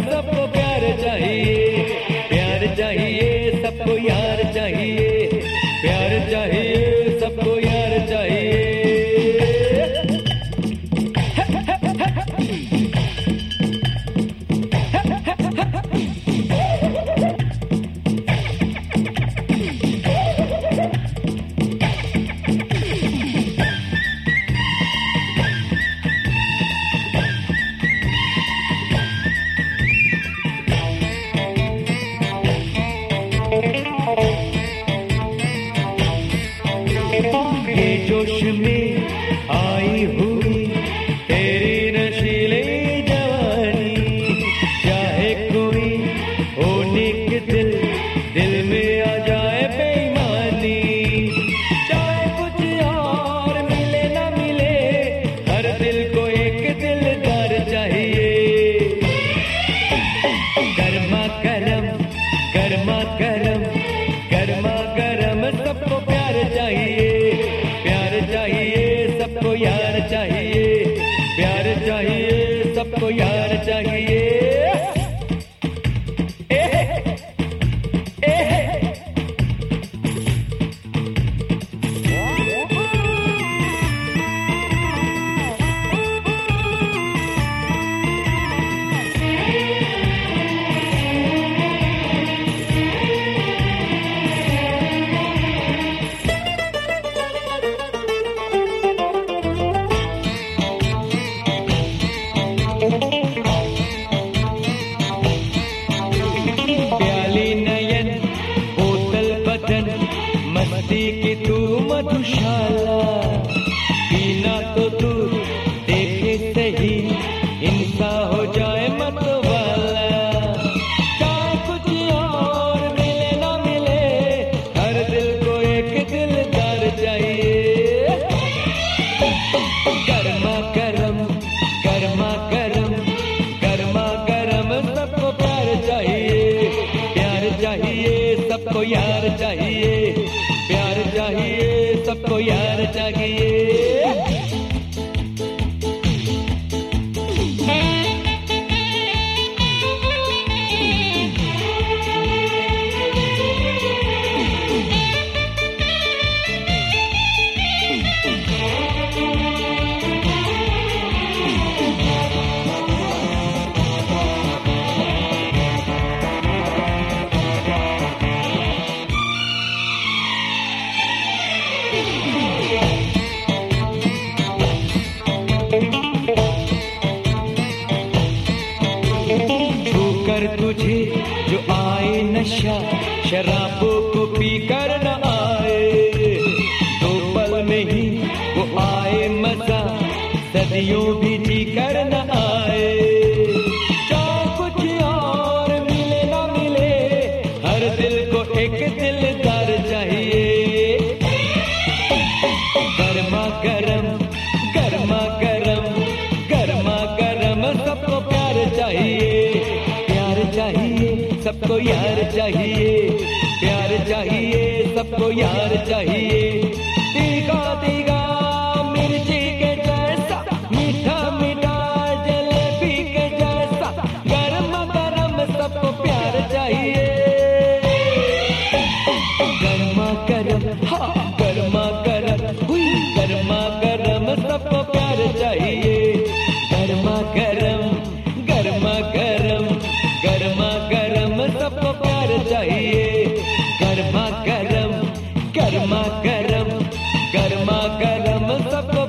सबको प्यार चाहिए, प्यार चाहिए, सबको यार चाहिए, प्यार चाहिए, सबको यार चाहिए। ये जोश में आई हुई तेरी नशीली जवानी, चाहे कोई होने के दिल, दिल में आ जाए बेईमानी, चाहे कुछ और मिले ना मिले, हर दिल को एक दिलदार चाहिए। गर्मा गर्म, गर्मा गर्म, गर्मा गर्म, सबको प्यार चाहिए, प्यार चाहिए, सबको यार चाहिए, प्यार चाहिए, सबको यार चाहिए। मस्ती की तू मधुशाला, पीना तो तू देखे सही, इंसान हो जाए मतवाला, चाहे कुछ और मिले ना मिले, हर दिल को एक दिलदार चाहिए। गर्मा गर्म, गर्मा गर्म, गर्मा गर्म, सबको प्यार चाहिए, प्यार चाहिए, सबको यार चाहिए, प्यार चाहिए, सबको यार चाहिए। छूकर तुझे जो आए नशा, शराबों को पीकर न आए, दो पल में ही वो आए मजा, सदियों भी जी कर न आए, चाहे कुछ और मिले ना मिले, हर दिल को एक दिलदार चाहिए। गर्मा गर्म, गर्मा गर्म, गर्मा गर्म, सबको प्यार चाहिए, प्यार चाहिए, सबको यार चाहिए, प्यार चाहिए, सबको यार चाहिए। तीखा तीखा मिर्ची के जैसा, मीठा मीठा जलेबी के जैसा, गर्मा गर्म, सबको प्यार चाहिए। गर्मा गर्म, हाँ गर्मा गर्म, हुई गर्मा गर्म, सबको प्यार चाहिए, गर्मा गर्म, गर्मा गर्म, गर्मा गर्म, सबको प्यार चाहिए, गर्मा गर्म, गर्मा गर्म, गर्मा गर्म, सबको